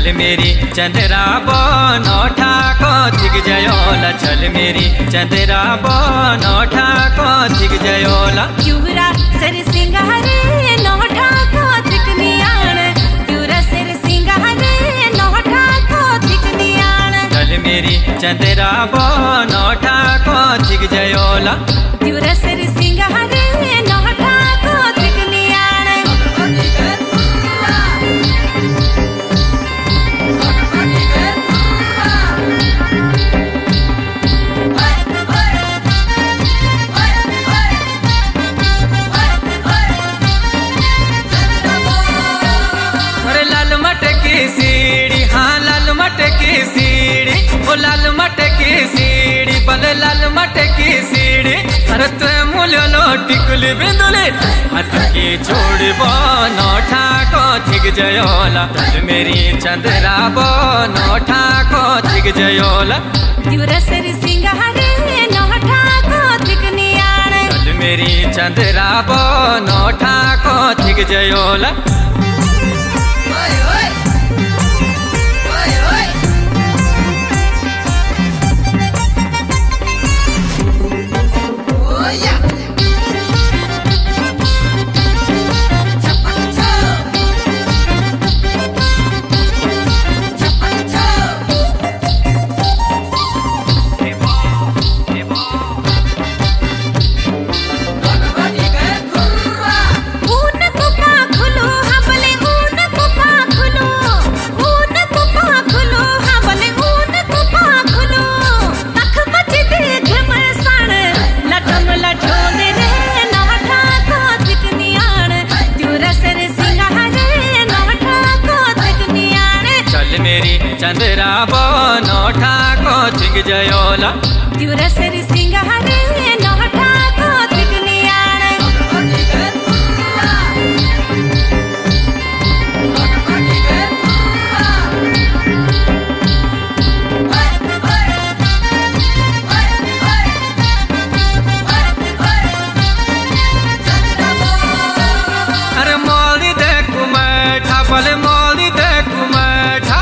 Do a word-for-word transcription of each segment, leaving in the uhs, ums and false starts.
चल मेरी चंद्रा बनोठा को थिग जयोला चल मेरी चंद्रा बनोठा को थिग जयोला क्यूरा सिर सिंगारे नोठा को थिग नियाण क्यूरा सिर सिंगारे नोठा को थिग नियाण चल मेरी चंद्रा बनोठा को थिग जयोला क्यूरा सिर सिंगारे नोठा को थिग नियाण सीढ़ी हाँ लाल मट की सीढ़ी ओ लाल मट की सीढ़ी बल लाल मट की सीढ़ी अरे तु मूल्य लो टिकुल बिंदुले हाथ की छोड़ बनोठा को थिग जयोला चल मेरी चंद्रा बनोठा को थिग जयोला क्यूरा सिर सिंगारे नोठा को थिग नियाण चल मेरी चंद्रा बनोठा को थिग जयोला चंद्रा बनोठा को थिग जयोला क्यूरा सिर सिंगारे नोठा को थिग नियाण अरे मोली दे कुमैठा बल मोली दे कुमैठा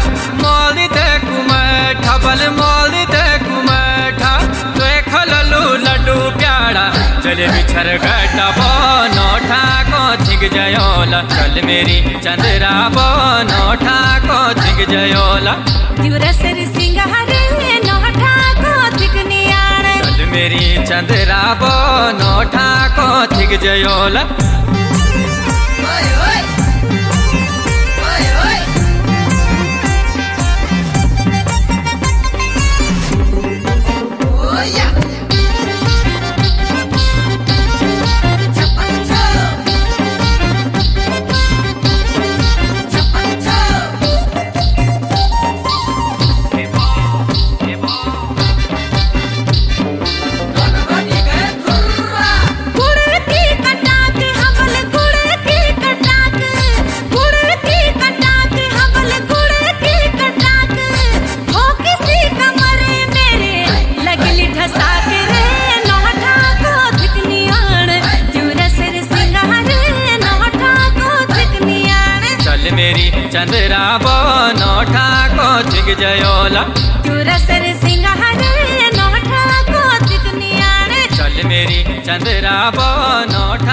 बल मोली दे कुमैठा तो खललू लड्डू प्याड़ा चले बिछर गड्ढा बनोठा को थिग जयोला चल मेरी चंद्रा बनोठा को थिग जयोला क्यूरा सिर सिंगारे नोठा को थिग नियाण चल मेरी चंद्रा बनोठा को थिग जयोला मेरी चंद्रा बनोठा को थिग जयोला क्यूरा सिर सिंगारे नोठा को थिग नियाण चल मेरी चंद्रा बनोठा